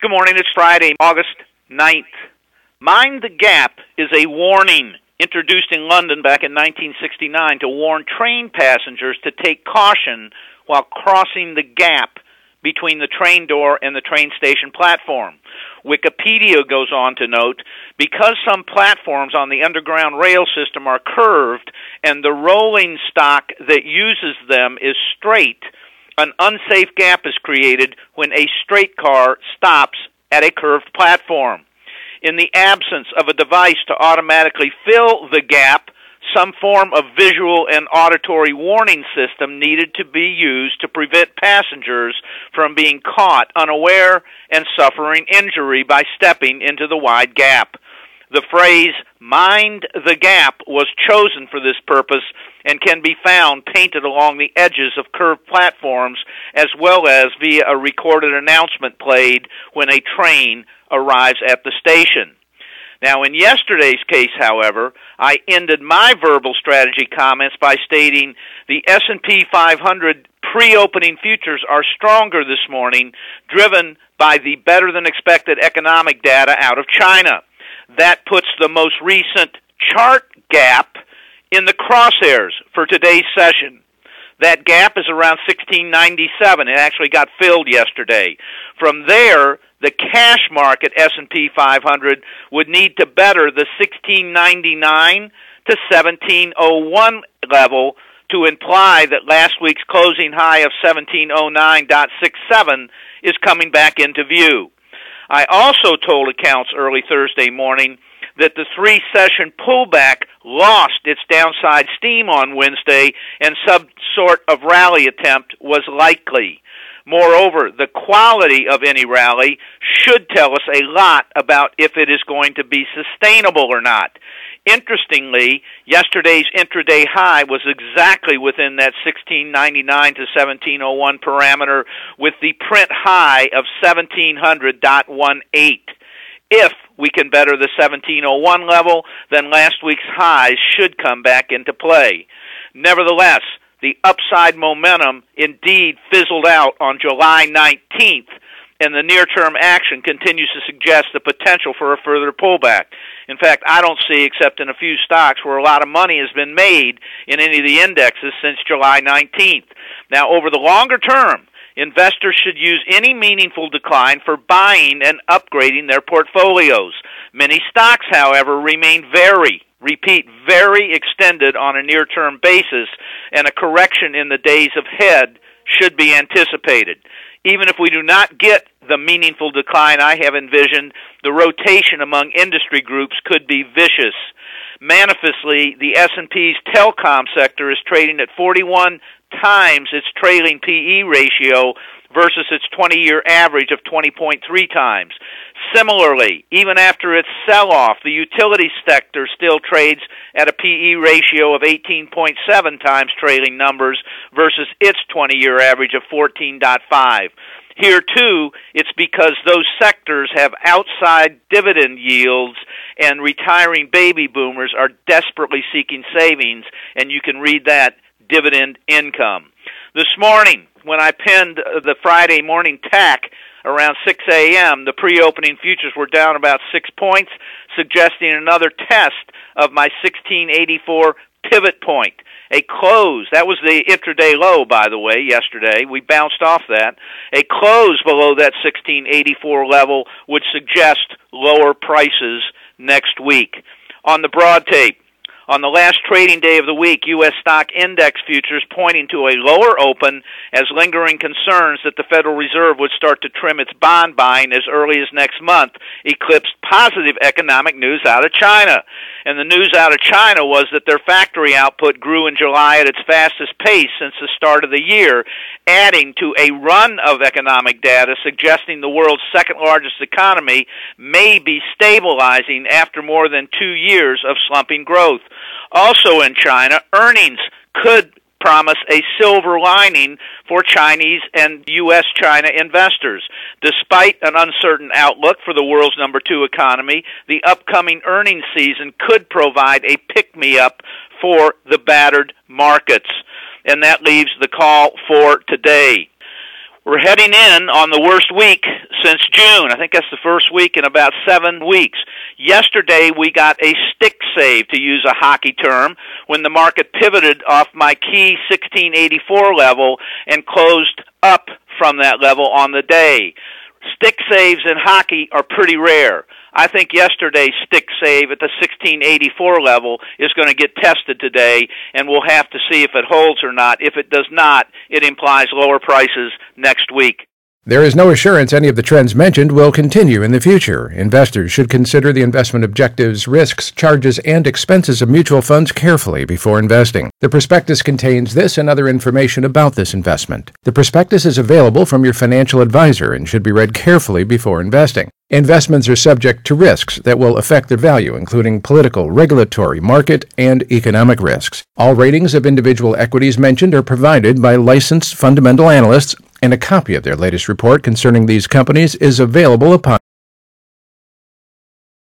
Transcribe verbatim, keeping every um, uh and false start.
Good morning. It's Friday, August ninth. Mind the Gap is a warning introduced in London back in nineteen sixty-nine to warn train passengers to take caution while crossing the gap between the train door and the train station platform. Wikipedia goes on to note, because some platforms on the underground rail system are curved and the rolling stock that uses them is straight, an unsafe gap is created when a streetcar stops at a curved platform. In the absence of a device to automatically fill the gap, some form of visual and auditory warning system needed to be used to prevent passengers from being caught unaware and suffering injury by stepping into the wide gap. The phrase, "mind the gap," was chosen for this purpose and can be found painted along the edges of curved platforms as well as via a recorded announcement played when a train arrives at the station. Now, in yesterday's case, however, I ended my verbal strategy comments by stating the S and P five hundred pre-opening futures are stronger this morning, driven by the better-than-expected economic data out of China. That puts the most recent chart gap in the crosshairs for today's session. That gap is around sixteen ninety-seven. It actually got filled yesterday. From there, the cash market S and P five hundred would need to better the sixteen ninety-nine to seventeen oh one level to imply that last week's closing high of seventeen oh nine point six seven is coming back into view. I also told accounts early Thursday morning that the three-session pullback lost its downside steam on Wednesday and some sort of rally attempt was likely. Moreover, the quality of any rally should tell us a lot about if it is going to be sustainable or not. Interestingly, yesterday's intraday high was exactly within that sixteen ninety-nine to seventeen oh one parameter with the print high of seventeen hundred point eighteen. If we can better the seventeen oh one level, then last week's highs should come back into play. Nevertheless, the upside momentum indeed fizzled out on July nineteenth, and the near-term action continues to suggest the potential for a further pullback. In fact, I don't see, except in a few stocks, where a lot of money has been made in any of the indexes since July nineteenth. Now, over the longer term, investors should use any meaningful decline for buying and upgrading their portfolios. Many stocks, however, remain very, repeat, very extended on a near-term basis, and a correction in the days ahead should be anticipated. Even if we do not get the meaningful decline I have envisioned, the rotation among industry groups could be vicious. Manifestly, the S and P's telecom sector is trading at forty-one times its trailing P E ratio versus its twenty-year average of twenty point three times. Similarly, even after its sell-off, the utility sector still trades at a P E ratio of eighteen point seven times trailing numbers versus its twenty-year average of fourteen point five. Here, too, it's because those sectors have outside dividend yields and retiring baby boomers are desperately seeking savings, and you can read that dividend income. This morning, when I penned the Friday morning tack around six a.m., the pre-opening futures were down about six points, suggesting another test of my sixteen eighty-four pivot point. A close, that was the intraday low, by the way, yesterday. We bounced off that. A close below that sixteen eighty-four level would suggest lower prices next week. On the broad tape, on the last trading day of the week, U S stock index futures pointing to a lower open as lingering concerns that the Federal Reserve would start to trim its bond buying as early as next month eclipsed positive economic news out of China. And the news out of China was that their factory output grew in July at its fastest pace since the start of the year, adding to a run of economic data suggesting the world's second largest economy may be stabilizing after more than two years of slumping growth. Also in China, earnings could promise a silver lining for Chinese and U S China investors. Despite an uncertain outlook for the world's number two economy, the upcoming earnings season could provide a pick-me-up for the battered markets. And that leaves the call for today. We're heading in on the worst week since June. I think that's the first week in about seven weeks. Yesterday, we got a stick save, to use a hockey term, when the market pivoted off my key sixteen eighty-four level and closed up from that level on the day. Stick saves in hockey are pretty rare. I think yesterday's stick save at the sixteen eighty-four level is going to get tested today, and we'll have to see if it holds or not. If it does not, it implies lower prices next week. There is no assurance any of the trends mentioned will continue in the future. Investors should consider the investment objectives, risks, charges, and expenses of mutual funds carefully before investing. The prospectus contains this and other information about this investment. The prospectus is available from your financial advisor and should be read carefully before investing. Investments are subject to risks that will affect their value, including political, regulatory, market, and economic risks. All ratings of individual equities mentioned are provided by licensed fundamental analysts, and a copy of their latest report concerning these companies is available upon